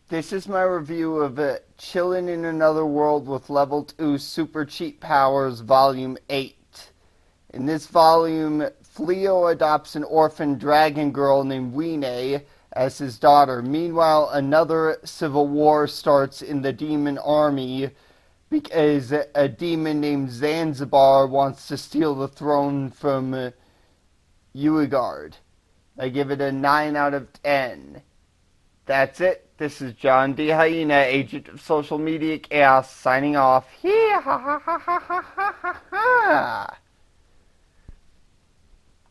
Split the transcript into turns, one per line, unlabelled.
This is my review of Chillin' in Another World with Level 2 Super Cheat Powers Volume 8. In this volume, Fleo adopts an orphan dragon girl named Weene as his daughter. Meanwhile, another civil war starts in the demon army because a demon named Zanzibar wants to steal the throne from Uigard. I give it a 9 out of 10. That's it. This is John D. Hyena, agent of social media chaos, signing off. Hee ha ha ha ha ha ha ha.